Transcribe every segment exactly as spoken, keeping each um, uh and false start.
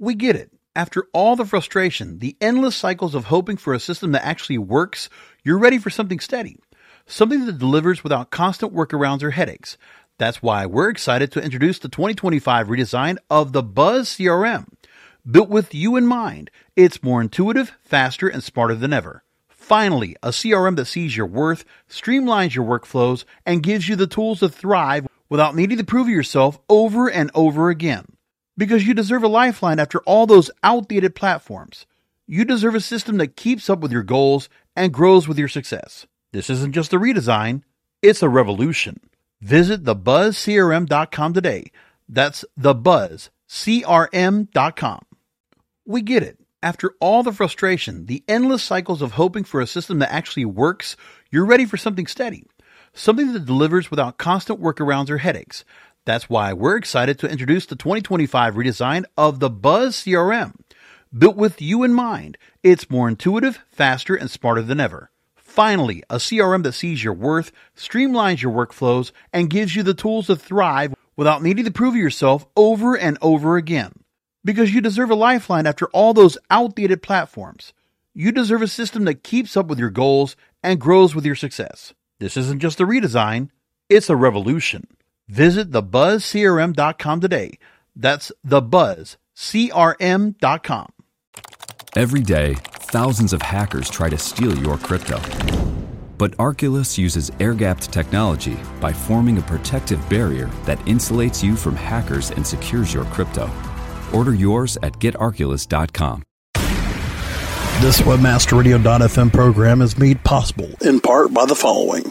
We get it. After all the frustration, the endless cycles of hoping for a system that actually works, you're ready for something steady. Something that delivers without constant workarounds or headaches. That's why we're excited to introduce the twenty twenty-five redesign of the Buzz C R M. Built with you in mind, it's more intuitive, faster, and smarter than ever. Finally, a C R M that sees your worth, streamlines your workflows, and gives you the tools to thrive without needing to prove yourself over and over again. Because you deserve a lifeline after all those outdated platforms. You deserve a system that keeps up with your goals and grows with your success. This isn't just a redesign, it's a revolution. Visit the buzz c r m dot com today. That's the buzz c r m dot com. We get it. After all the frustration, the endless cycles of hoping for a system that actually works, you're ready for something steady. Something that delivers without constant workarounds or headaches. That's why we're excited to introduce the twenty twenty-five redesign of the Buzz C R M. Built with you in mind, it's more intuitive, faster, and smarter than ever. Finally, a C R M that sees your worth, streamlines your workflows, and gives you the tools to thrive without needing to prove yourself over and over again. Because you deserve a lifeline after all those outdated platforms. You deserve a system that keeps up with your goals and grows with your success. This isn't just a redesign, it's a revolution. Visit the buzz c r m dot com today. That's the buzz c r m dot com. Every day, thousands of hackers try to steal your crypto. But Arculus uses air-gapped technology by forming a protective barrier that insulates you from hackers and secures your crypto. Order yours at get arculus dot com. This Webmaster Radio dot f m program is made possible in part by the following.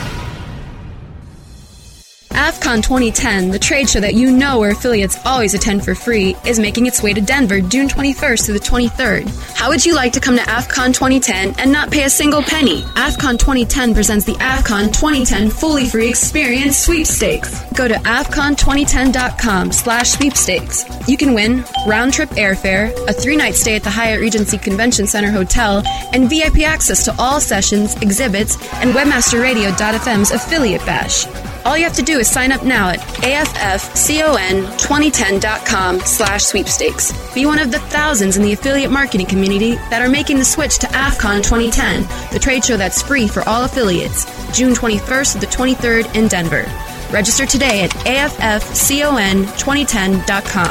AFCON twenty ten, the trade show that you know where affiliates always attend for free, is making its way to Denver June twenty-first through the twenty-third. How would you like to come to AFCON twenty ten and not pay a single penny? AFCON twenty ten presents the AFCON twenty ten fully free experience sweepstakes. Go to A F C O N twenty ten dot com slash sweepstakes. You can win round-trip airfare, a three-night stay at the Hyatt Regency Convention Center Hotel, and V I P access to all sessions, exhibits, and Webmaster Radio dot f m's affiliate bash. All you have to do is sign up now at A F F C O N twenty ten dot com slash sweepstakes. Be one of the thousands in the affiliate marketing community that are making the switch to AFCON twenty ten, the trade show that's free for all affiliates, June twenty-first to the twenty-third in Denver. Register today at A F F C O N twenty ten dot com.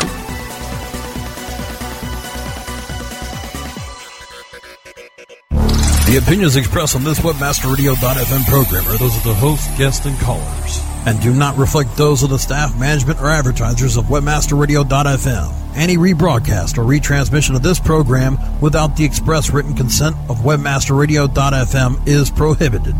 The opinions expressed on this Webmaster Radio dot f m program are those of the host, guests, and callers, and do not reflect those of the staff, management, or advertisers of Webmaster Radio dot f m. Any rebroadcast or retransmission of this program without the express written consent of Webmaster Radio dot f m is prohibited.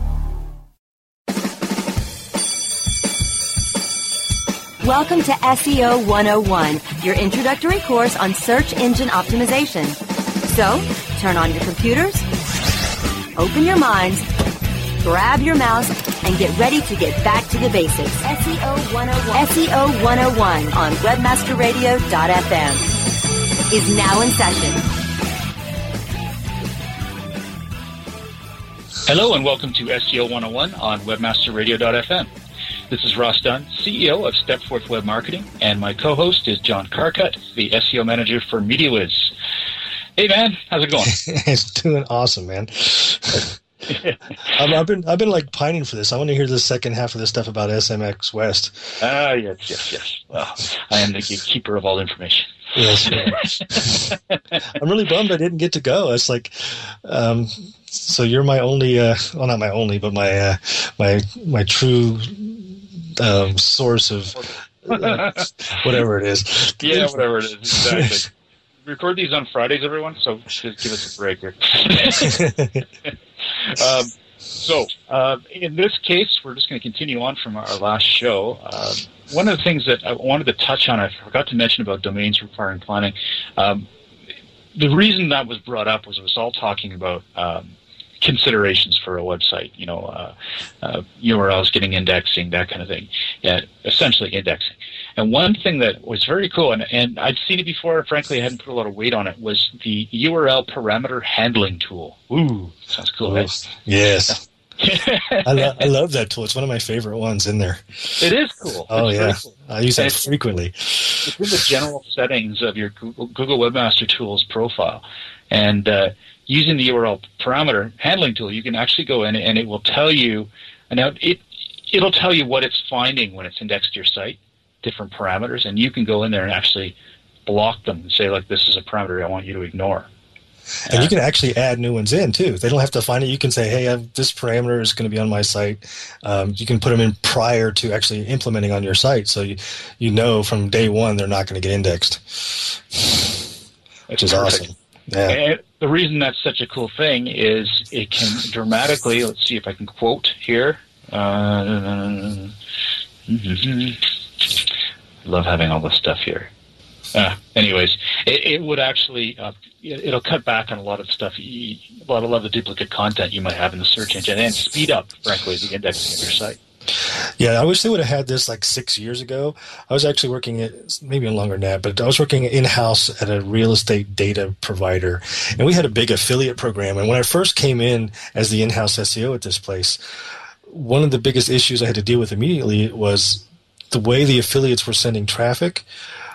Welcome to S E O one oh one, your introductory course on search engine optimization. So, turn on your computers, open your minds, grab your mouse, and get ready to get back to the basics. S E O one oh one. S E O one oh one on Webmaster Radio dot f m is now in session. Hello and welcome to S E O one oh one on Webmaster Radio dot f m. This is Ross Dunn, C E O of Stepforth Web Marketing, and my co-host is John Carcutt, the S E O manager for MediaWiz. Hey man, how's it going? It's doing awesome, man. I've, I've been I've been like pining for this. I want to hear the second half of this stuff about S M X West. Ah, uh, yes, yes, yes. Well, I am the keeper of all information. Yes, I'm really bummed I didn't get to go. It's like, um, so you're my only, uh, well, not my only, but my uh, my my true um, source of uh, whatever it is. Yeah, whatever it is. Exactly. Record these on Fridays, everyone, so just give us a break here. um, so, uh, in this case, we're just going to continue on from our last show. Uh, one of the things that I wanted to touch on, I forgot to mention about domains requiring planning. Um, the reason that was brought up was it was all talking about um, considerations for a website, you know, uh, uh, U R Ls getting indexing, that kind of thing. Yeah, essentially indexing. And one thing that was very cool, and, and I'd seen it before, frankly, I hadn't put a lot of weight on it, was the U R L parameter handling tool. Ooh, sounds cool, right? Yes. I, lo- I love that tool. It's one of my favorite ones in there. It is cool. Oh, it's yeah. cool. I use that it's, frequently. It's in the general settings of your Google, Google Webmaster Tools profile. And uh, using the U R L parameter handling tool, you can actually go in and it will tell you, and now it, it'll tell you what it's finding when it's indexed your site, different parameters, and you can go in there and actually block them and say, like, this is a parameter I want you to ignore. And you can actually add new ones in, too. They don't have to find it. You can say, hey, I've, this parameter is going to be on my site. Um, you can put them in prior to actually implementing on your site. So you, you know from day one they're not going to get indexed, which is perfect. Awesome. Yeah. And the reason that's such a cool thing is it can dramatically, let's see if I can quote here. Uh, I love having all this stuff here. Uh, anyways, it, it would actually, uh, it, it'll cut back on a lot of stuff, a lot, a lot of the duplicate content you might have in the search engine and speed up, frankly, the indexing of your site. Yeah, I wish they would have had this like six years ago. I was actually working at, maybe longer than that, but I was working in-house at a real estate data provider, and we had a big affiliate program. And when I first came in as the in-house S E O at this place, one of the biggest issues I had to deal with immediately was the way the affiliates were sending traffic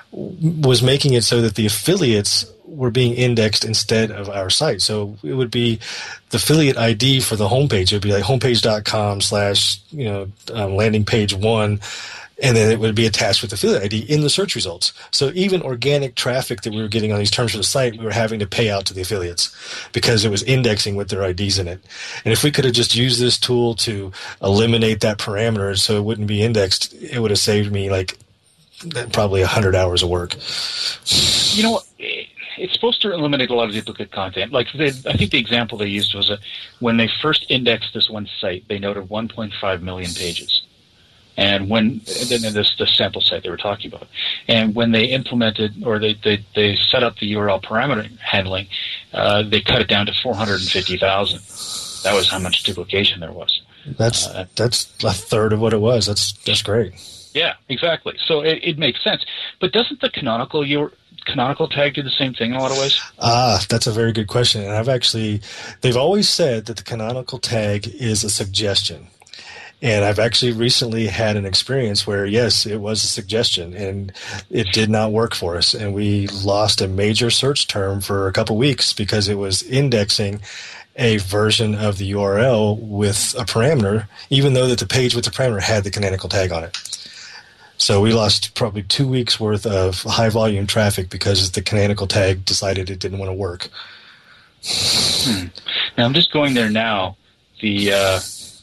was making it so that the affiliates were being indexed instead of our site. So it would be the affiliate I D for the homepage. It would be like homepage.com slash, you know, um, landing page one, and then it would be attached with affiliate I D in the search results. So even organic traffic that we were getting on these terms for the site, we were having to pay out to the affiliates because it was indexing with their I Ds in it. And if we could have just used this tool to eliminate that parameter so it wouldn't be indexed, it would have saved me like probably one hundred hours of work. You know, it's supposed to eliminate a lot of duplicate content. Like, they, I think the example they used was that when they first indexed this one site, they noted one point five million pages. And when, and then this the sample site they were talking about. And when they implemented, or they, they, they set up the U R L parameter handling, uh, they cut it down to four hundred fifty thousand. That was how much duplication there was. That's uh, that's a third of what it was. That's that's great. Yeah, exactly. So it, it makes sense. But doesn't the canonical your canonical tag do the same thing in a lot of ways? Ah, that's a very good question. And I've actually, they've always said that the canonical tag is a suggestion. And I've actually recently had an experience where, yes, it was a suggestion, and it did not work for us. And we lost a major search term for a couple weeks because it was indexing a version of the U R L with a parameter, even though that the page with the parameter had the canonical tag on it. So we lost probably two weeks worth of high volume traffic because the canonical tag decided it didn't want to work. Hmm. Now I'm just going there now. The uh,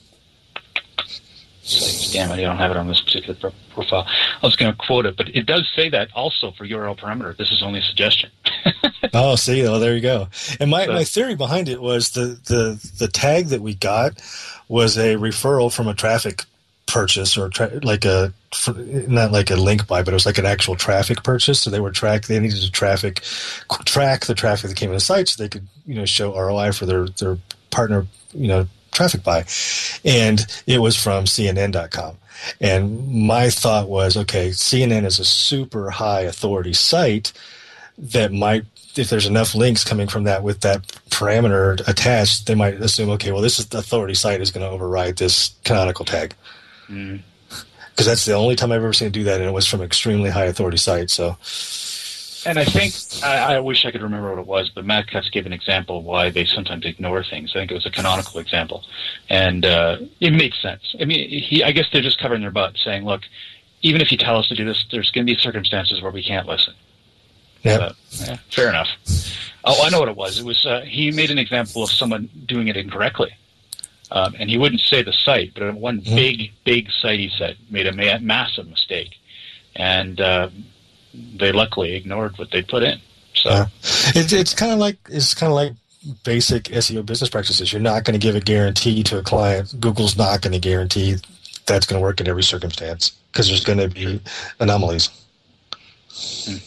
damn it, I don't have it on this particular pro- profile. I was going to quote it, but it does say that also for U R L parameter. This is only a suggestion. Oh, see, oh, there you go. And my, so, my theory behind it was the, the, the tag that we got was a referral from a traffic purchase, or tra- like a not like a link buy, but it was like an actual traffic purchase. So they were track they needed to traffic track the traffic that came to the site so they could, you know, show R O I for their their partner, you know, traffic buy. And it was from C N N dot com. And my thought was, okay, C N N is a super high authority site that might, if there's enough links coming from that with that parameter attached, they might assume, okay, well, this is the authority site is going to override this canonical tag. Mm. Because that's the only time I've ever seen it do that, and it was from an extremely high authority site. So, and I think I, I wish I could remember what it was, but Matt Cutts gave an example of why they sometimes ignore things. I think it was a canonical example, and uh, it makes sense. I mean, he, I guess they're just covering their butt, saying, "Look, even if you tell us to do this, there's going to be circumstances where we can't listen." Yeah, uh, yeah, fair enough. Oh, I know what it was. It was uh, he made an example of someone doing it incorrectly. Um, and he wouldn't say the site, but one mm-hmm. big, big site, he said, made a ma- massive mistake. And uh, they luckily ignored what they put in. So uh, it, it's kind of like it's kind of like basic S E O business practices. You're not going to give a guarantee to a client. Google's not going to guarantee that's going to work in every circumstance because there's going to be anomalies. Hmm.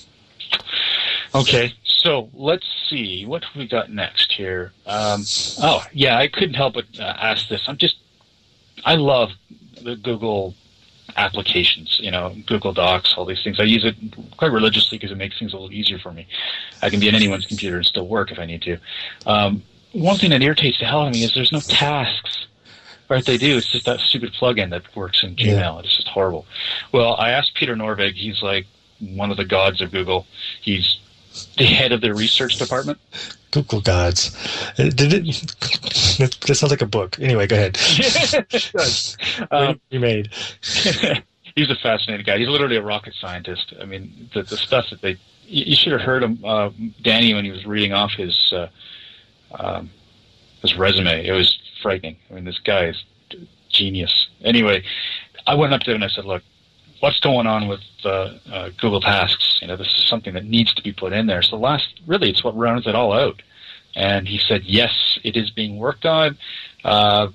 Okay. So let's see what we got next here. Um, oh, yeah, I couldn't help but uh, ask this. I'm just, I love the Google applications, you know, Google Docs, all these things. I use it quite religiously because it makes things a little easier for me. I can be on anyone's computer and still work if I need to. Um, one thing that irritates the hell out of me is there's no tasks. Right, they do. It's just that stupid plugin that works in Gmail. Yeah. It's just horrible. Well, I asked Peter Norvig. He's like one of the gods of Google. He's the head of the research department. Google gods. Did it? That sounds like a book. Anyway, go ahead. It does. Um, you made. He's a fascinating guy. He's literally a rocket scientist. I mean, the, the stuff that they... You should have heard him, uh, Danny, when he was reading off his uh, um, his resume. It was frightening. I mean, this guy is genius. Anyway, I went up to him and I said, look, what's going on with uh, uh, Google Tasks? You know, this is something that needs to be put in there. So last, really, it's what rounds it all out. And he said, yes, it is being worked on. Uh,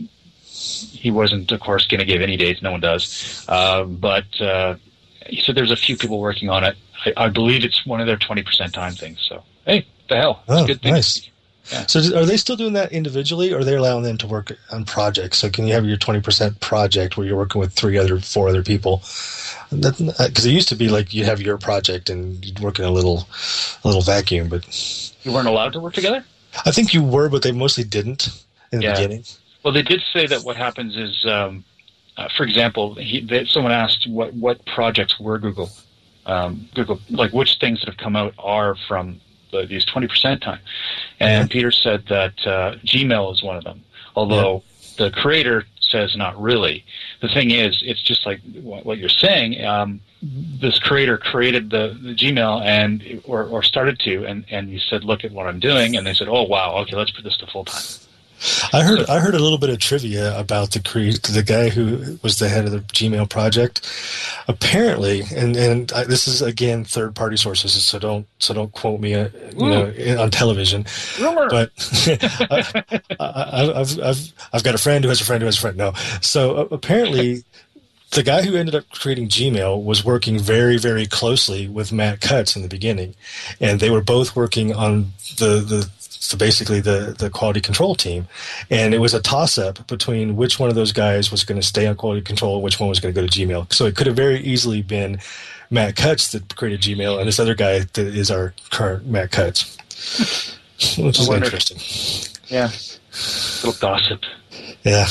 he wasn't, of course, going to give any dates. No one does. Uh, but uh, he said there's a few people working on it. I, I believe it's one of their twenty percent time things. So, hey, what the hell? It's oh, a good thing. Nice. Yeah. So are they still doing that individually, or are they allowing them to work on projects? So can you have your twenty percent project where you're working with three other, four other people? Because it used to be like you have your project and you'd work in a little, a little vacuum. But you weren't allowed to work together? I think you were, but they mostly didn't in the yeah. beginning. Well, they did say that what happens is, um, uh, for example, he, they, someone asked what, what projects were Google, um, Google, like which things that have come out are from the, these twenty percent time. And yeah. Peter said that uh, Gmail is one of them, although yeah. the creator says not really. The thing is, it's just like what you're saying. Um, this creator created the, the Gmail and or, or started to, and, and you said, look at what I'm doing. And they said, oh, wow, okay, let's put this to full time. I heard I heard a little bit of trivia about the cre- the guy who was the head of the Gmail project. Apparently, and and I, this is again third party sources, so don't so don't quote me, uh, you know, in, on television. Rumor. But I, I, I've I've I've got a friend who has a friend who has a friend. No, so uh, apparently. The guy who ended up creating Gmail was working very, very closely with Matt Cutts in the beginning, and they were both working on the the so basically the, the quality control team, and it was a toss-up between which one of those guys was going to stay on quality control and which one was going to go to Gmail. So it could have very easily been Matt Cutts that created Gmail, and this other guy that is our current Matt Cutts, which is interesting. Yeah, little gossip. Yeah.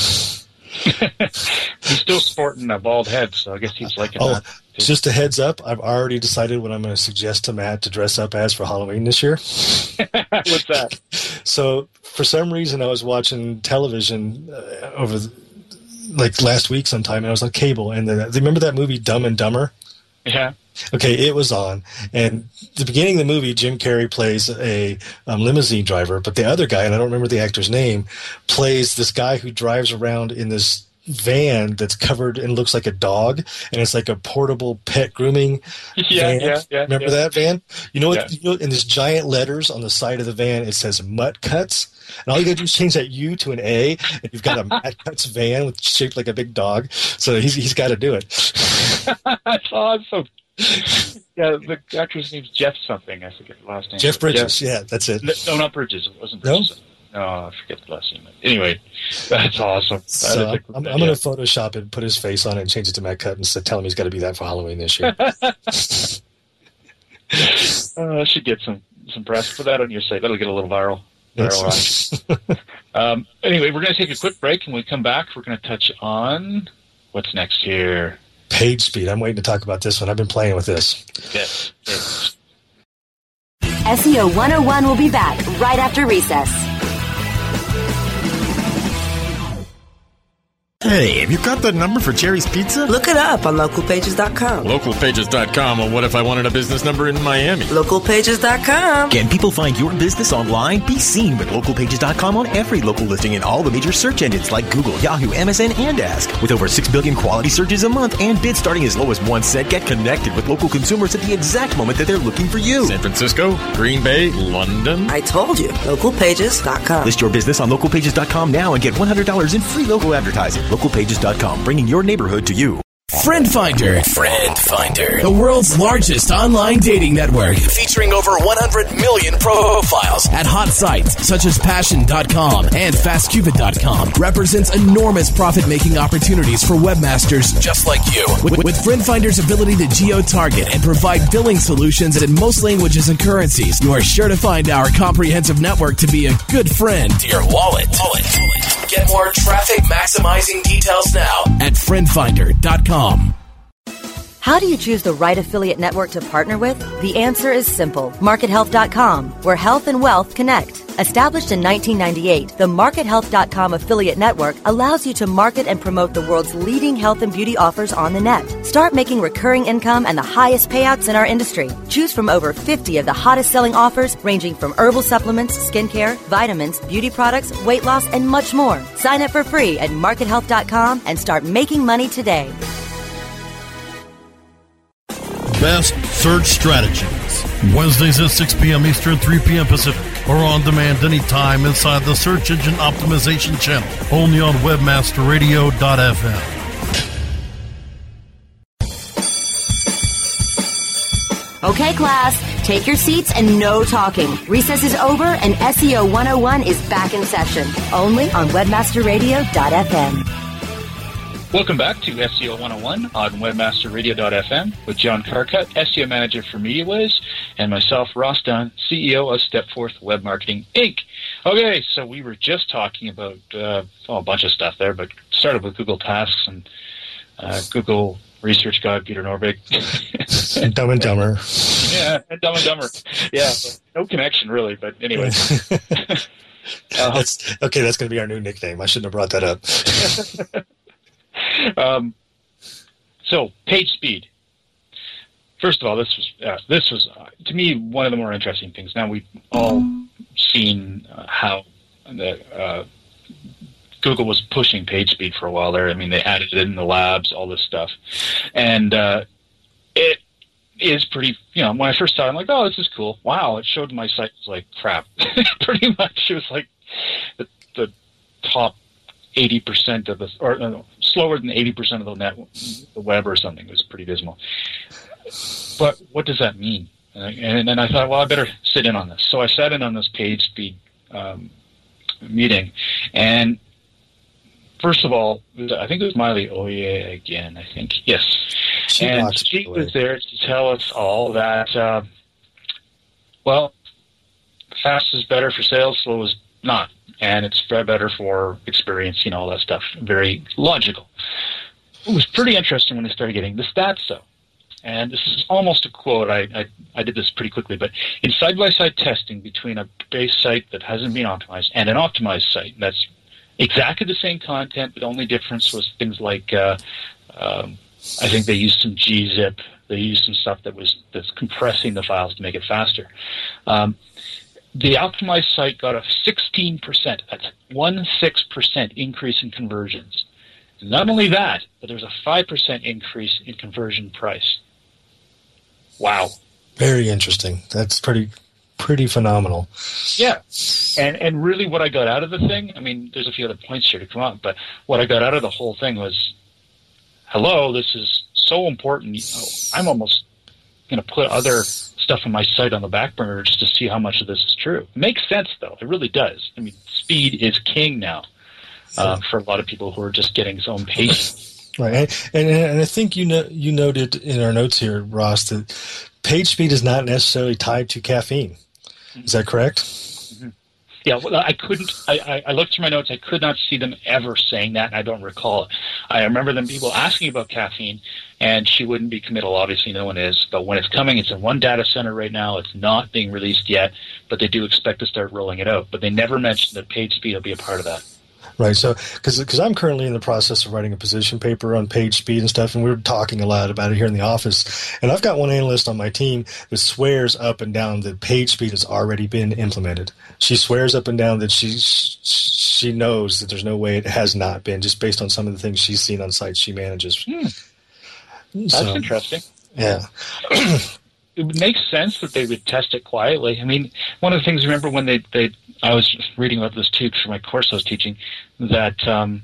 He's still sporting a bald head, so I guess he's liking oh, that. Just a heads up, I've already decided what I'm going to suggest to Matt to dress up as for Halloween this year. What's that? So, for some reason, I was watching television uh, over, the, like, last week sometime, and I was on cable, and the, remember that movie Dumb and Dumber? Yeah. Okay, it was on, and the beginning of the movie, Jim Carrey plays a um, limousine driver, but the other guy, and I don't remember the actor's name, plays this guy who drives around in this van that's covered and looks like a dog, and it's like a portable pet grooming yeah, van. Yeah, yeah, remember yeah. that van? You know what? Yeah. You know, in this giant letters on the side of the van, it says Mutt Cutts. And all you got to do is change that U to an A, and you've got a Matt Cutts van with shaped like a big dog. So he's he's got to do it. That's awesome. Yeah, the actor's name's Jeff something. I forget the last name. Jeff Bridges. Jeff. Yeah, that's it. No, not Bridges. It wasn't Bridges. No, no I forget the last name. Anyway, that's awesome. That so a, I'm, I'm going to Photoshop it, put his face on it, and change it to Matt Cutts, and tell him he's got to be that for Halloween this year. uh, I should get some some press. Put that on your site. That'll get a little viral. viral um, anyway, we're going to take a quick break, and when we come back, we're going to touch on what's next here. Page speed. I'm waiting to talk about this one. I've been playing with this. Yes. yes. S E O one oh one will be back right after recess. Hey, have you got the number for Jerry's Pizza? Look it up on local pages dot com. local pages dot com? Well, what if I wanted a business number in Miami? local pages dot com. Can people find your business online? Be seen with local pages dot com on every local listing in all the major search engines like Google, Yahoo, M S N, and Ask. With over six billion quality searches a month and bids starting as low as one cent, get connected with local consumers at the exact moment that they're looking for you. San Francisco, Green Bay, London. I told you. local pages dot com. List your business on local pages dot com now and get one hundred dollars in free local advertising. local pages dot com, bringing your neighborhood to you. Friend Finder. Friend Finder. The world's largest online dating network. Featuring over one hundred million profiles. At hot sites such as Passion dot com and Fast Cupid dot com. Represents enormous profit-making opportunities for webmasters just like you. With, with Friend Finder's ability to geo-target and provide billing solutions in most languages and currencies, you are sure to find our comprehensive network to be a good friend to your wallet. wallet. wallet. Get more traffic maximizing details now at friend finder dot com. How do you choose the right affiliate network to partner with? The answer is simple. market health dot com, where health and wealth connect. Established in nineteen ninety-eight, the market health dot com affiliate network allows you to market and promote the world's leading health and beauty offers on the net. Start making recurring income and the highest payouts in our industry. Choose from over fifty of the hottest selling offers, ranging from herbal supplements, skincare, vitamins, beauty products, weight loss, and much more. Sign up for free at market health dot com and start making money today. Best search strategies. Wednesdays at six p.m. Eastern, three p.m. Pacific, or on demand anytime inside the Search Engine Optimization channel, only on webmaster radio dot f m. Okay, class, take your seats and no talking. Recess is over and S E O one oh one is back in session, only on webmaster radio dot f m. Welcome back to S E O one oh one on webmaster radio dot f m with John Carcutt, S E O Manager for MediaWiz, and myself, Ross Dunn, C E O of Stepforth Web Marketing, Incorporated. Okay, so we were just talking about uh, oh, a bunch of stuff there, but started with Google Tasks and uh, Google Research Guide, Peter Norvig. And Dumb and Dumber. Yeah, and Dumb and Dumber. Yeah, no connection really, but anyway. uh, that's, okay, that's going to be our new nickname. I shouldn't have brought that up. Um, so page speed. First of all, this was uh, this was uh, to me one of the more interesting things. Now we've all seen uh, how the, uh, Google was pushing page speed for a while there. I mean, they added it in the labs, all this stuff, and uh, it is pretty. You know, when I first saw it, I'm like, oh, this is cool. Wow, it showed my site was like crap. Pretty much, it was like the, the top eighty percent of the, or no, slower than eighty percent of the net, the web or something. It was pretty dismal. But what does that mean? And then I thought, well, I better sit in on this. So I sat in on this page speed um, meeting. And first of all, I think it was Miley Oye again, I think. Yes. She and she was there to tell us all that, uh, well, fast is better for sales, slow is not. And it's better for experience, you know, all that stuff. Very logical. It was pretty interesting when they started getting the stats, though. And this is almost a quote. I, I, I did this pretty quickly. But in side-by-side testing between a base site that hasn't been optimized and an optimized site, that's exactly the same content, but the only difference was things like, uh, um, I think they used some G zip. They used some stuff that was that's compressing the files to make it faster. Um, The optimized site got a sixteen percent, that's one six percent increase in conversions. And not only that, but there's a five percent increase in conversion price. Wow. Very interesting. That's pretty pretty phenomenal. Yeah. And and really what I got out of the thing, I mean, there's a few other points here to come up, but what I got out of the whole thing was, hello, this is so important. I'm almost going to put other stuff on my site on the back burner just to see how much of this is true. It makes sense, though. It really does. I mean, speed is king now uh, for a lot of people who are just getting so impatient. Right, and, and I think you know you noted in our notes here, Ross, that page speed is not necessarily tied to caffeine. Is that correct? Mm-hmm. Yeah, well, I couldn't. I, I looked through my notes. I could not see them ever saying that, and I don't recall it. I remember them people asking about caffeine, and she wouldn't be committal. Obviously, no one is. But when it's coming, it's in one data center right now. It's not being released yet, but they do expect to start rolling it out. But they never mentioned that page speed will be a part of that. Right, so because I'm currently in the process of writing a position paper on page speed and stuff, and we're talking a lot about it here in the office. And I've got one analyst on my team that swears up and down that page speed has already been implemented. She swears up and down that she she knows that there's no way it has not been, just based on some of the things she's seen on sites she manages. Hmm. That's so interesting. Yeah. It would make sense that they would test it quietly. I mean, one of the things, remember when they, they I was reading about this too for my course I was teaching, that um,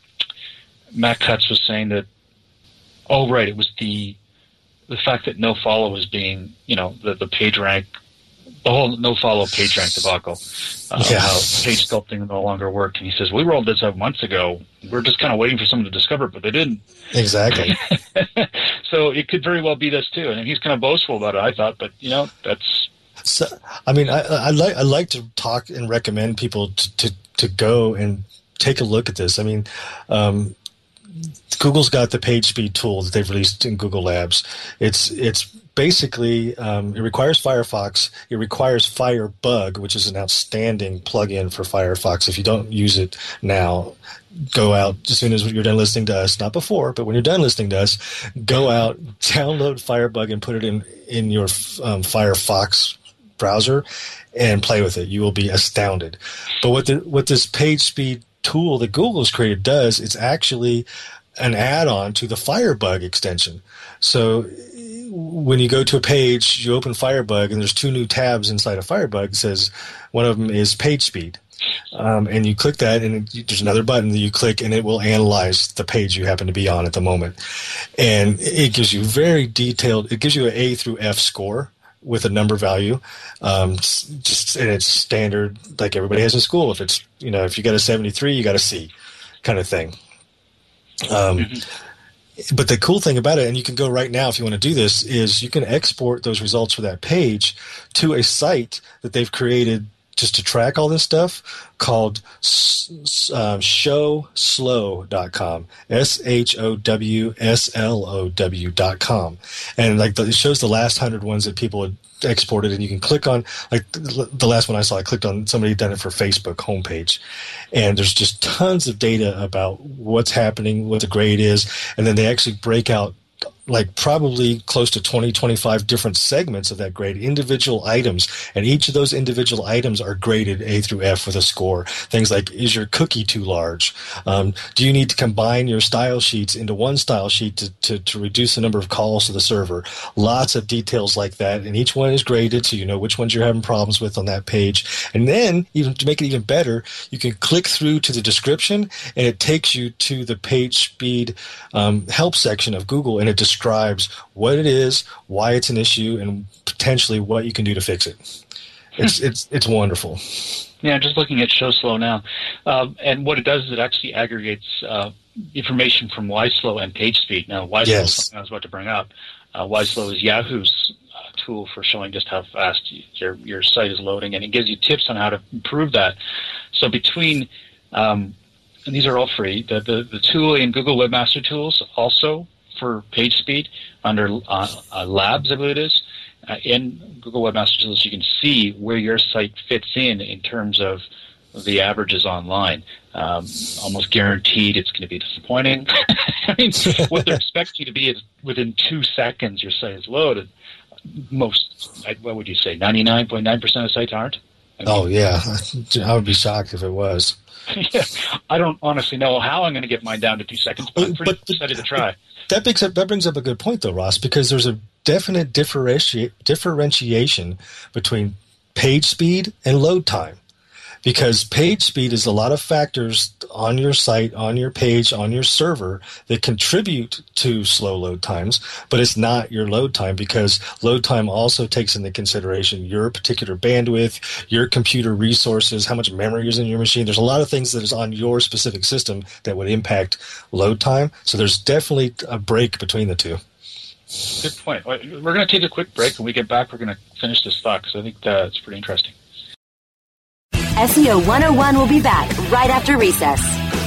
Matt Cutts was saying that, oh, right, it was the the fact that no follow was being, you know, the, the page rank, the whole no follow page rank debacle, uh, yeah. How page sculpting no longer worked. And he says, we rolled this out months ago. We're just kind of waiting for someone to discover it, but they didn't. Exactly. So it could very well be this too. And he's kind of boastful about it, I thought, but, you know, that's... So, I mean, I, I like I like to talk and recommend people to, to, to go and take a look at this. I mean, um, Google's got the PageSpeed tool that they've released in Google Labs. It's it's basically um, it requires Firefox. It requires Firebug, which is an outstanding plugin for Firefox. If you don't use it now, go out as soon as you're done listening to us. Not before, but when you're done listening to us, go out, download Firebug, and put it in in your um, Firefox browser and play with it. You will be astounded. But what the what this PageSpeed tool that Google has created does, it's actually an add-on to the Firebug extension. So when you go to a page, you open Firebug, and there's two new tabs inside of Firebug. It says one of them is PageSpeed. Um, and you click that, and it, there's another button that you click, and it will analyze the page you happen to be on at the moment. And it gives you very detailed, it gives you an A through F score with a number value, um, just and it's standard like everybody has in school. If it's, you know, if you got a seventy-three, you got a C, kind of thing. Um, mm-hmm. But the cool thing about it, and you can go right now if you want to do this, is you can export those results for that page to a site that they've created just to track all this stuff called uh, show slow dot com, S H O W S L O W dot com. And like the, it shows the last hundred ones that people had exported, and you can click on, like the last one I saw, I clicked on somebody had done it for Facebook homepage, and there's just tons of data about what's happening, what the grade is, and then they actually break out like probably close to twenty, twenty-five different segments of that grade, individual items, and each of those individual items are graded A through F with a score. Things like, is your cookie too large? Um, do you need to combine your style sheets into one style sheet to, to, to reduce the number of calls to the server? Lots of details like that, and each one is graded so you know which ones you're having problems with on that page. And then, even to make it even better, you can click through to the description, and it takes you to the PageSpeed um, help section of Google, and it describes describes what it is, why it's an issue, and potentially what you can do to fix it. It's it's it's wonderful. Yeah, just looking at Show Slow now, um, and what it does is it actually aggregates uh, information from YSlow and PageSpeed. Now, YSlow yes. is something I was about to bring up. Uh, YSlow is Yahoo's uh, tool for showing just how fast your your site is loading, and it gives you tips on how to improve that. So between um, and these are all free. The the, the tool in Google Webmaster Tools also for PageSpeed under uh, uh, Labs, I believe it is. Uh, in Google Webmaster Tools, you can see where your site fits in in terms of the averages online. Um, almost guaranteed it's going to be disappointing. I mean, what they're expecting you to be is within two seconds your site is loaded. Most, what would you say, ninety-nine point nine percent of sites aren't? I mean, oh, yeah. I would be shocked if it was. Yeah, I don't honestly know how I'm going to get mine down to two seconds, but I'm pretty but, excited to try. That brings up that brings up a good point, though, Ross, because there's a definite differenti- differentiation between page speed and load time. Because page speed is a lot of factors on your site, on your page, on your server that contribute to slow load times, but it's not your load time, because load time also takes into consideration your particular bandwidth, your computer resources, how much memory is in your machine. There's a lot of things that is on your specific system that would impact load time. So there's definitely a break between the two. Good point. We're going to take a quick break. When we get back, we're going to finish this thought, because I think uh, it's pretty interesting. S E O one oh one will be back right after recess.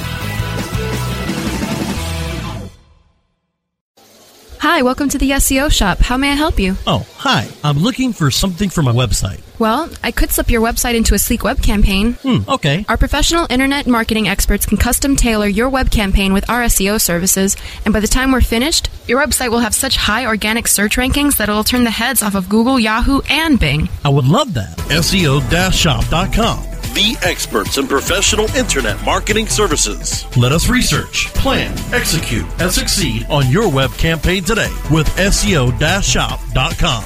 Hi, welcome to the S E O shop. How may I help you? Oh, hi. I'm looking for something for my website. Well, I could slip your website into a sleek web campaign. Hmm, okay. Our professional internet marketing experts can custom tailor your web campaign with our S E O services, and by the time we're finished, your website will have such high organic search rankings that it'll turn the heads off of Google, Yahoo, and Bing. I would love that. S E O shop dot com. The experts in professional internet marketing services. Let us research, plan, execute, and succeed on your web campaign today with S E O shop dot com.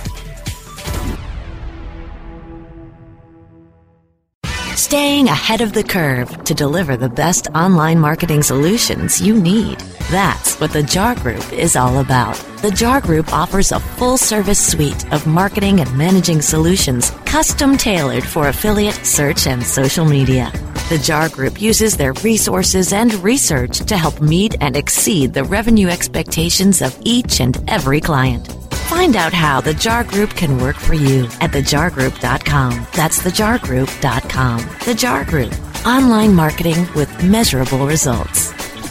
Staying ahead of the curve to deliver the best online marketing solutions you need. That's what the Jar Group is all about. The Jar Group offers a full-service suite of marketing and managing solutions custom tailored for affiliate, search, and social media. The Jar Group uses their resources and research to help meet and exceed the revenue expectations of each and every client. Find out how the Jar Group can work for you at the jar group dot com. That's the jar group dot com. The Jar Group, Online marketing with measurable results.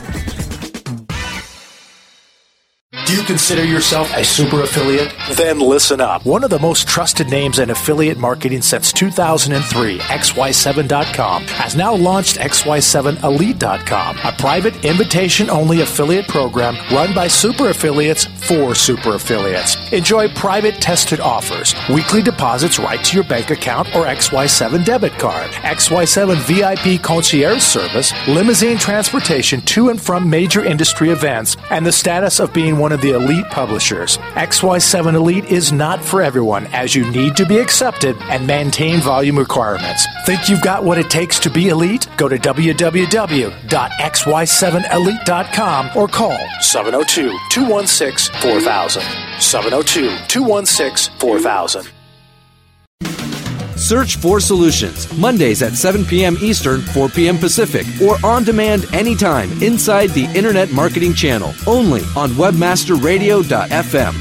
Do you consider yourself a super affiliate? Then listen up. One of the most trusted names in affiliate marketing since two thousand three, X Y seven dot com, has now launched X Y seven Elite dot com, a private invitation-only affiliate program run by super affiliates for super affiliates. Enjoy private tested offers, weekly deposits right to your bank account or X Y seven debit card, X Y seven V I P concierge service, limousine transportation to and from major industry events, and the status of being one of the elite publishers. X Y seven Elite is not for everyone, as you need to be accepted and maintain volume requirements. Think you've got what it takes to be elite? Go to w w w dot x y seven elite dot com or call seven oh two, two one six, four thousand. seven oh two, two one six, four thousand. Search for Solutions, Mondays at seven p.m. Eastern, four p.m. Pacific, or on demand anytime inside the Internet Marketing Channel, only on webmaster radio dot f m.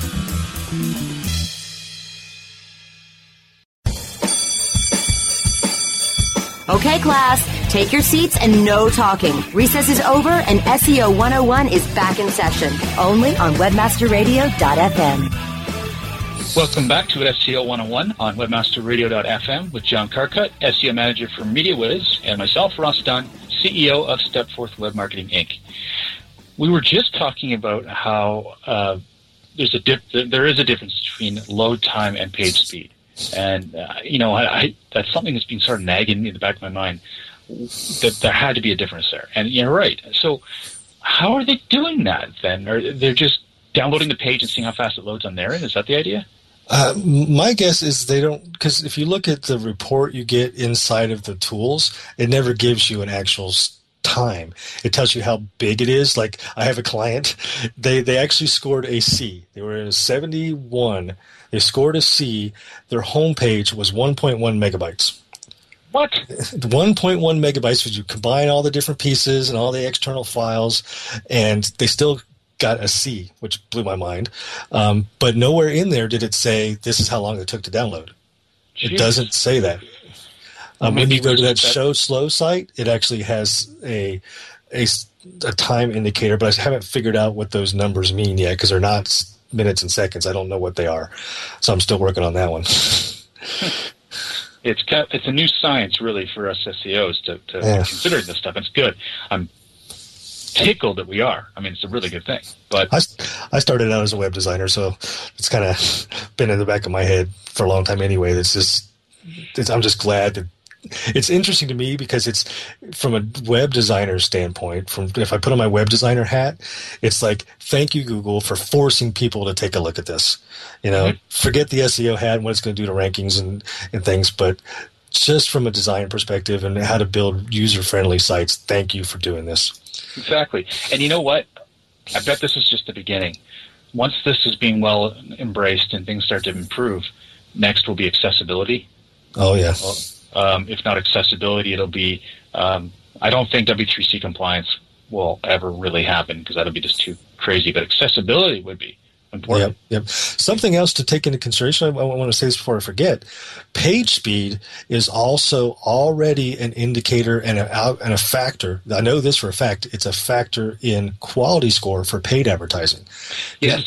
Okay, class, take your seats and no talking. Recess is over and S E O one oh one is back in session, only on webmaster radio dot f m. Welcome back to S E O one oh one on webmaster radio dot f m with John Carcutt, S E O Manager for MediaWiz, and myself, Ross Dunn, C E O of Stepforth Web Marketing, Incorporated. We were just talking about how uh, there's a dip, there is a difference between load time and page speed. And, uh, you know, I, I, that's something that's been sort of nagging me in the back of my mind, that there had to be a difference there. And you're right. So how are they doing that then? Or they're just downloading the page and seeing how fast it loads on their end? Is that the idea? Uh, my guess is they don't, because if you look at the report you get inside of the tools, it never gives you an actual time. It tells you how big it is. Like, I have a client, they, they actually scored a C. They were in a seventy-one. They scored a C. Their homepage was one point one megabytes. What? one point one megabytes, would you combine all the different pieces and all the external files, and they still got a C, which blew my mind. Um, but nowhere in there did it say this is how long it took to download. Jeez. It doesn't say that. Um, when you go to that Show Slow site, it actually has a, a, a time indicator, but I haven't figured out what those numbers mean yet because they're not minutes and seconds. I don't know what they are. So I'm still working on that one. It's it's a new science, really, for us S E Os to, to yeah. consider this stuff. It's good. I'm tickled that we are. I mean, it's a really good thing. But I, I started out as a web designer, so it's kind of been in the back of my head for a long time anyway. It's just, it's, I'm just glad that it's interesting to me because it's from a web designer standpoint. From if I put on my web designer hat, it's like, thank you, Google, for forcing people to take a look at this. You know, mm-hmm. forget the S E O hat and what it's going to do to rankings and, and things, but just from a design perspective and how to build user-friendly sites, thank you for doing this. Exactly. And you know what? I bet this is just the beginning. Once this is being well embraced and things start to improve, next will be accessibility. Oh, yeah. Well, um, if not accessibility, it'll be um, – I don't think W three C compliance will ever really happen because that'll be just too crazy. But accessibility would be important. Yep, yep. Something else to take into consideration, I, I want to say this before I forget. Page speed is also already an indicator and a, and a factor. I know this for a fact. It's a factor in quality score for paid advertising. Yes.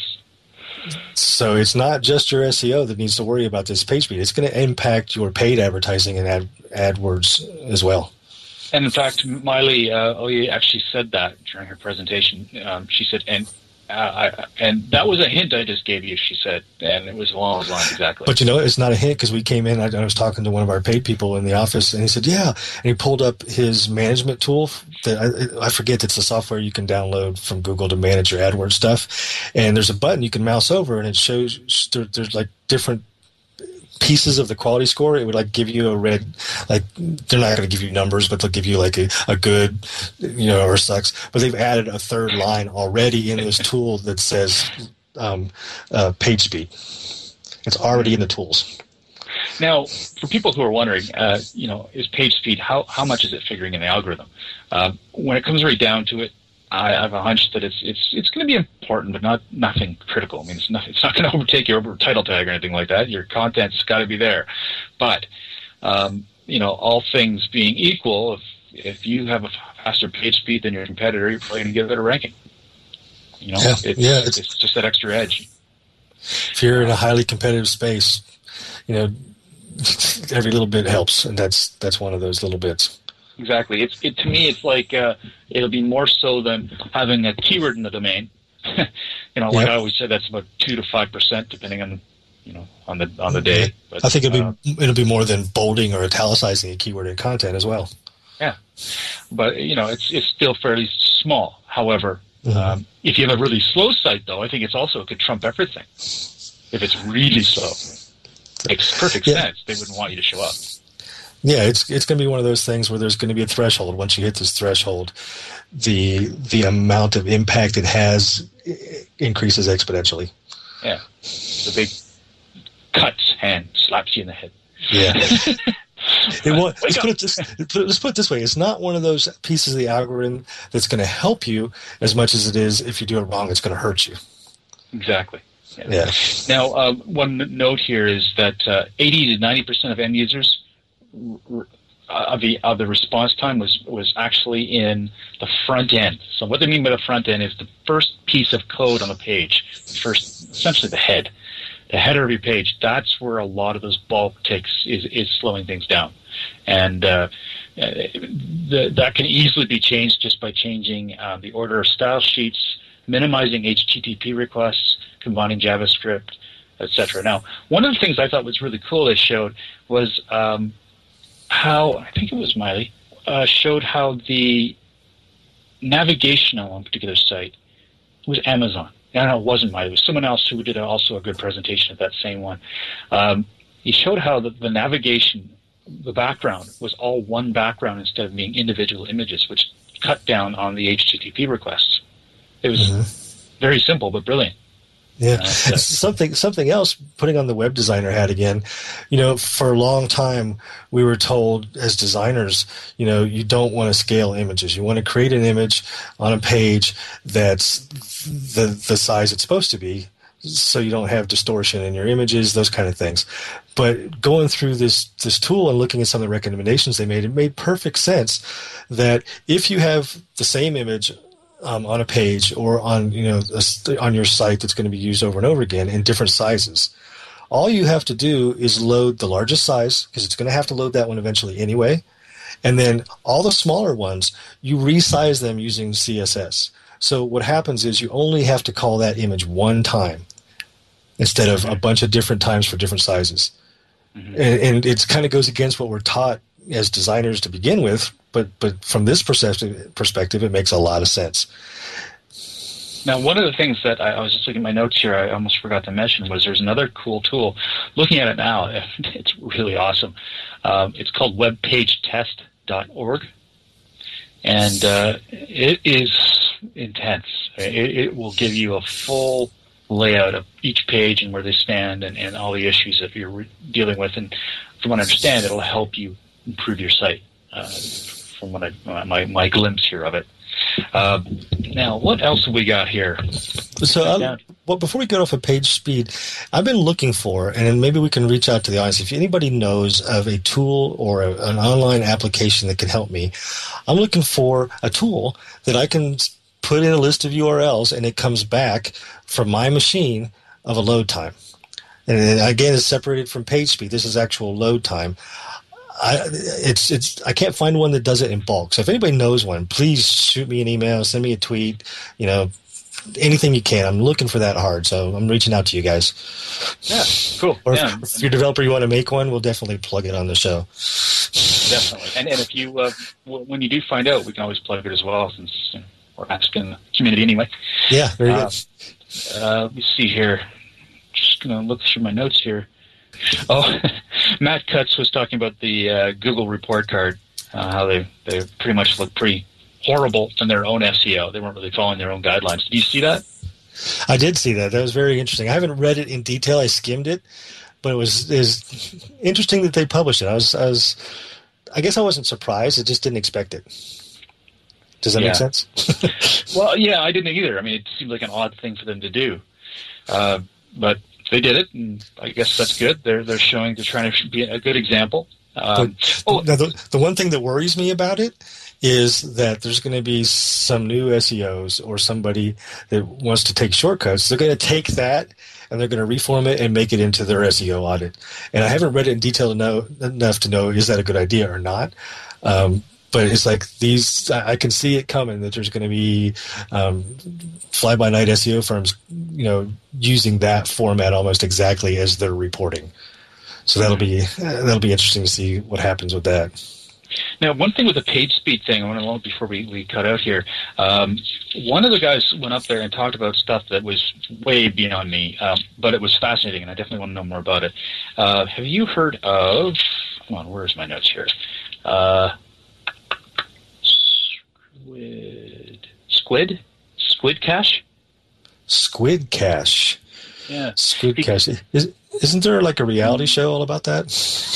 So it's not just your S E O that needs to worry about this page speed. It's going to impact your paid advertising and ad, AdWords as well. And in fact, Miley uh, Oye actually said that during her presentation. Um, she said, and Uh, I, and that was a hint I just gave you, she said, and it was along those lines exactly. But you know, it's not a hint because we came in, I, I was talking to one of our paid people in the office, and he said, yeah, and he pulled up his management tool. That I, I forget, it's the software you can download from Google to manage your AdWords stuff, and there's a button you can mouse over, and it shows there, there's like different pieces of the quality score. It would like give you a red, like they're not going to give you numbers, but they'll give you like a, a good, you know, or sucks. But they've added a third line already in this tool that says um, uh, page speed. It's already in the tools. Now, for people who are wondering, uh, you know, is page speed, how, how much is it figuring in the algorithm? Uh, when it comes right down to it, I have a hunch that it's it's it's going to be important, but not nothing critical. I mean, it's not it's not going to overtake your over title tag or anything like that. Your content's got to be there, but um, you know, all things being equal, if if you have a faster page speed than your competitor, you're probably going to get a better ranking. You know, yeah, it's, yeah, it's, it's just that extra edge. If you're in a highly competitive space, you know, every little bit helps, and that's that's one of those little bits. Exactly. It's it to me. It's like uh, it'll be more so than having a keyword in the domain. you know, like yep. I always said, that's about two to five percent, depending on you know on the on the day. But I think it'll uh, be it'll be more than bolding or italicizing a keyword in content as well. Yeah, but you know, it's it's still fairly small. However, mm-hmm. um, if you have a really slow site, though, I think it's also it could trump everything. If it's really slow, it makes perfect yeah. sense. They wouldn't want you to show up. Yeah, it's it's going to be one of those things where there's going to be a threshold. Once you hit this threshold, the the amount of impact it has increases exponentially. Yeah, the big cuts hand slaps you in the head. Yeah. It won't, let's, put it this, let's put it this way. It's not one of those pieces of the algorithm that's going to help you as much as it is if you do it wrong, it's going to hurt you. Exactly. Yeah. yeah. Now, uh, one note here is that uh, eighty to ninety percent of end users uh, of the of the response time was, was actually in the front end. So what they mean by the front end is the first piece of code on the page, first, essentially the head. The header of your page, that's where a lot of those bulk ticks is, is slowing things down. And uh, the, that can easily be changed just by changing uh, the order of style sheets, minimizing H T T P requests, combining JavaScript, et cetera. Now, one of the things I thought was really cool they showed was um, how, I think it was Miley, uh, showed how the navigation on one particular site was Amazon. No, no, it wasn't mine. It was someone else who did also a good presentation of that same one. Um, he showed how the, the navigation, the background, was all one background instead of being individual images, which cut down on the H T T P requests. It was mm-hmm. very simple but brilliant. Yeah, uh, so. something something else. Putting on the web designer hat again, you know, for a long time we were told as designers, you know, you don't want to scale images. You want to create an image on a page that's the the size it's supposed to be, so you don't have distortion in your images, those kind of things. But going through this this tool and looking at some of the recommendations they made, it made perfect sense that if you have the same image Um, on a page or on you know a, on your site that's going to be used over and over again in different sizes, all you have to do is load the largest size, because it's going to have to load that one eventually anyway, and then all the smaller ones you resize them using C S S. So what happens is you only have to call that image one time instead of a bunch of different times for different sizes. Mm-hmm. and, and it kind of goes against what we're taught as designers to begin with. But but from this perspective, perspective, it makes a lot of sense. Now, one of the things that I, I was just looking at my notes here, I almost forgot to mention, was there's another cool tool. Looking at it now, it's really awesome. Um, it's called web page test dot org, and uh, it is intense. It, it will give you a full layout of each page and where they stand and, and all the issues that you're re- dealing with. And from what I understand, it'll help you improve your site. Uh, from what I, my, my glimpse here of it. Uh, now, what else have we got here? So, um, well, before we get off of page speed, I've been looking for, and maybe we can reach out to the audience, if anybody knows of a tool or a, an online application that can help me, I'm looking for a tool that I can put in a list of U R Ls and it comes back from my machine of a load time. And again, it's separated from page speed. This is actual load time. I, it's it's I can't find one that does it in bulk. So if anybody knows one, please shoot me an email, send me a tweet, you know, anything you can. I'm looking for that hard, so I'm reaching out to you guys. Yeah, cool. Or yeah. if, if you're a developer, you want to make one, we'll definitely plug it on the show. Definitely. And and if you uh, w- when you do find out, we can always plug it as well, since you know, we're asking the community anyway. Yeah, very uh, good. Uh, let me see here. Just gonna look through my notes here. Oh, Matt Cutts was talking about the uh, Google report card, uh, how they, they pretty much look pretty horrible in their own S E O. They weren't really following their own guidelines. Did you see that? I did see that. That was very interesting. I haven't read it in detail. I skimmed it, but it was, it was interesting that they published it. I was, I was, I guess I wasn't surprised. I just didn't expect it. Does that yeah. make sense? Well, yeah, I didn't either. I mean, it seemed like an odd thing for them to do. Uh, but they did it, and I guess that's good. They're they're showing, they're trying to be a good example. Um, but, oh, the, the one thing that worries me about it is that there's going to be some new S E Os or somebody that wants to take shortcuts. They're going to take that and they're going to reform it and make it into their S E O audit. And I haven't read it in detail to know, enough to know is that a good idea or not. Um, but it's like these, I can see it coming that there's going to be um, fly-by-night S E O firms, you know, using that format almost exactly as their reporting. So that'll be that'll be interesting to see what happens with that. Now, one thing with the page speed thing, I want to know before we, we cut out here, um, one of the guys went up there and talked about stuff that was way beyond me, um, but it was fascinating, and I definitely want to know more about it. Uh, have you heard of, come on, where's my notes here? Uh, squid, Squid? Squid Cache? Squid Cache. Yeah. Squid Cache. Is, isn't there like a reality show all about that?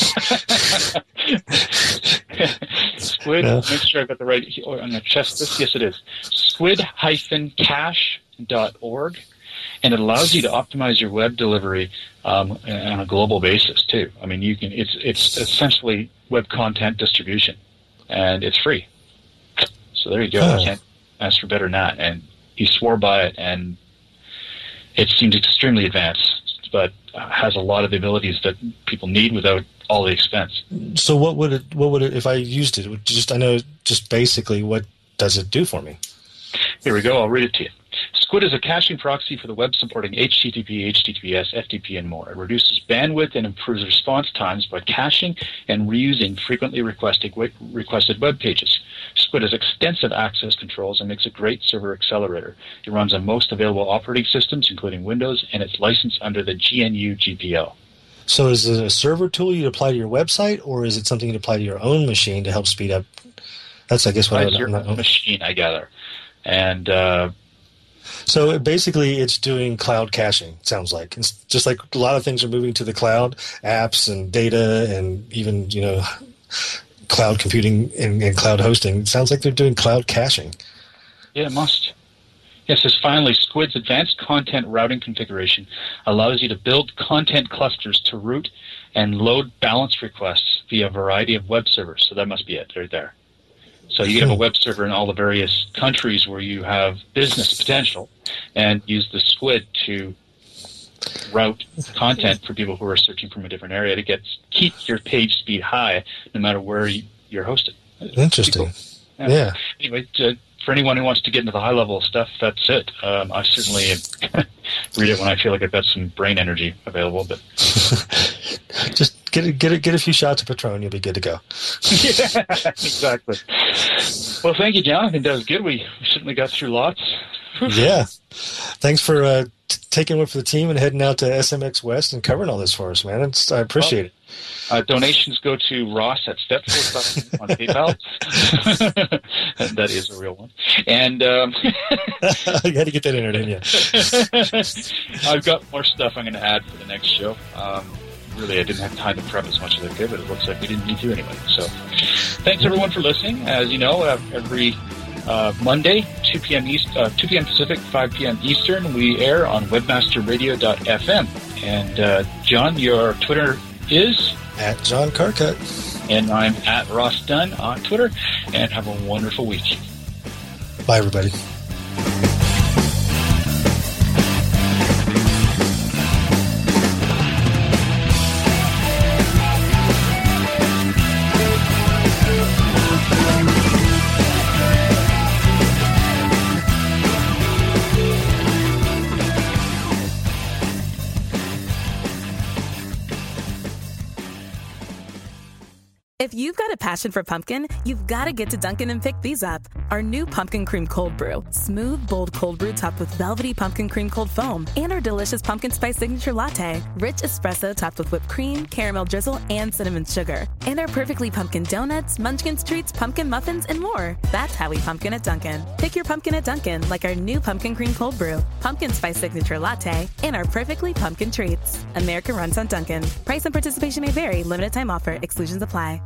Squid, no. Make sure I've got the right, or I'm going to test this. Yes, it is. squid dash cache dot org, and it allows you to optimize your web delivery um, on a global basis too. I mean, you can. It's it's essentially web content distribution, and it's free. So there you go. Huh. You can't ask for better than that. And he swore by it, and it seems extremely advanced, but has a lot of the abilities that people need without all the expense. So what would it, what would it, if I used it, would just, I know just basically what does it do for me? Here we go. I'll read it to you. Squid is a caching proxy for the web supporting H T T P, H T T P S, F T P, and more. It reduces bandwidth and improves response times by caching and reusing frequently requested, requested web pages. Squid has extensive access controls and makes a great server accelerator. It runs on most available operating systems, including Windows, and it's licensed under the G N U G P L. So is it a server tool you'd apply to your website, or is it something you'd apply to your own machine to help speed up? That's, I guess, what I would your own machine, I gather. And uh, so it basically, it's doing cloud caching, it sounds like. It's just like a lot of things are moving to the cloud, apps and data and even, you know, cloud computing and, and cloud hosting. It sounds like they're doing cloud caching. Yeah, it must. Yes, it says finally, Squid's advanced content routing configuration allows you to build content clusters to route and load balance requests via a variety of web servers. So that must be it right there. So you can have a web server in all the various countries where you have business potential and use the Squid to route content for people who are searching from a different area to get keep your page speed high no matter where you're hosted. Interesting. Cool. Yeah. yeah. Anyway, uh, for anyone who wants to get into the high level stuff, that's it. Um, I certainly read it when I feel like I've got some brain energy available. But just get a, get a, get a few shots of Patron, you'll be good to go. Yeah, exactly. Well, thank you, John. I think that was good. We, we certainly got through lots. Yeah. Thanks for uh, t- taking one for the team and heading out to S M X West and covering all this for us, man. It's, I appreciate well, it. Uh, donations go to Ross at Stepforth on PayPal. That is a real one. And um, you had to get that in there, didn't you? I've got more stuff I'm going to add for the next show. Um, really, I didn't have time to prep as much as I could, but it looks like we didn't need to anyway. So thanks, everyone, for listening. As you know, every uh, Monday, two p.m. East, uh, two p.m. Pacific, five p.m. Eastern, we air on webmaster radio dot f m. And uh, John, your Twitter is? At John Carcutt. And I'm at Ross Dunn on Twitter. And have a wonderful week. Bye, everybody. If you've got a passion for pumpkin, you've got to get to Dunkin' and pick these up. Our new Pumpkin Cream Cold Brew. Smooth, bold cold brew topped with velvety pumpkin cream cold foam. And our delicious pumpkin spice signature latte. Rich espresso topped with whipped cream, caramel drizzle, and cinnamon sugar. And our perfectly pumpkin donuts, munchkins treats, pumpkin muffins, and more. That's how we pumpkin at Dunkin'. Pick your pumpkin at Dunkin', like our new Pumpkin Cream Cold Brew, pumpkin spice signature latte, and our perfectly pumpkin treats. America runs on Dunkin'. Price and participation may vary. Limited time offer. Exclusions apply.